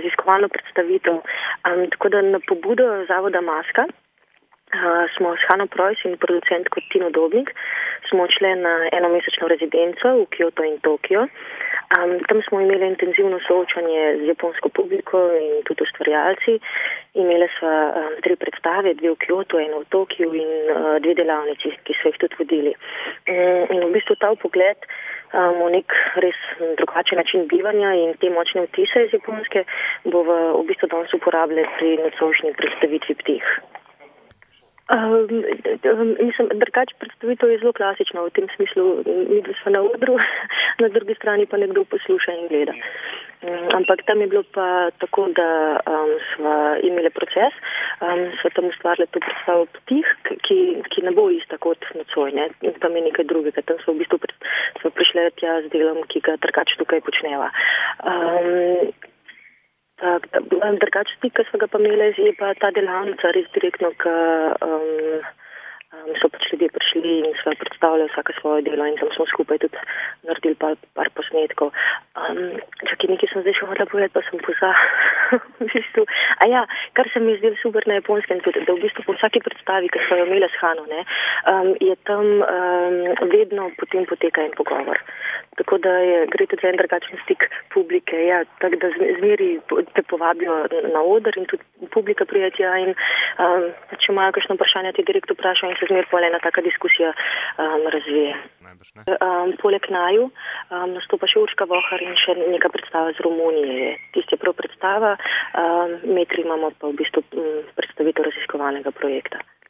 raziskovalno predstavitev. Tako da na pobudo Zavoda Maska smo s Hano Projs in producentko Tino Dobnik smo odšli na enomesečno rezidenco v Kyoto in Tokio. Tam smo imeli intenzivno soočanje z japonsko publiko in tudi ustvarjalci. Imeli smo 3 predstave, 2 v Kyoto, 1 v Tokiju in 2 delavnici, ki so jih tudi vodili. In v bistvu ta pogled v nek res drugačen način bivanja in te močne vtise iz Japonske bo v bistvu danes uporabljali pri nocojšnji predstavitvi Ptih. Drugače predstavitev je zelo klasična v tem smislu, mi smo na odru, na drugi strani pa nekdo posluša in gleda. Ampak tam je bilo pa tako, da smo imeli proces, smo tam ustvarili to predstavo Ptih, ki ne bo ista kot nocoj, ne? In tam je nekaj drugega. Tam smo v bistvu prišli tja z delom, ki ga drugače tukaj počneva. Drugače stik, ki smo ga pa imeli, je pa ta delavnica res direktno, so pač ljudje prišli in so predstavljali vsake svoje delo in tam smo skupaj tudi naredili par posnetkov. Nekaj sem zdaj še hodila povedati, pa sem v bistvu. Kar se mi je zdelo super na Japonskem, da v bistvu po vsaki predstavi, ki smo jo imeli s Hano, je tam vedno potem poteka en pogovor. Tako da gre tudi za en drugačen stik publike, tako da zmeri te povabijo na oder in tudi publika prijatja in če imajo kakšno vprašanje, ti direkt vprašajo in se zmeri pol ena taka diskusija razvije. Poleg naju nastopa še Urška Vohar in še neka predstava z Romunije. Tisti je prav predstava, metri imamo pa v bistvu predstavitev raziskovalnega projekta.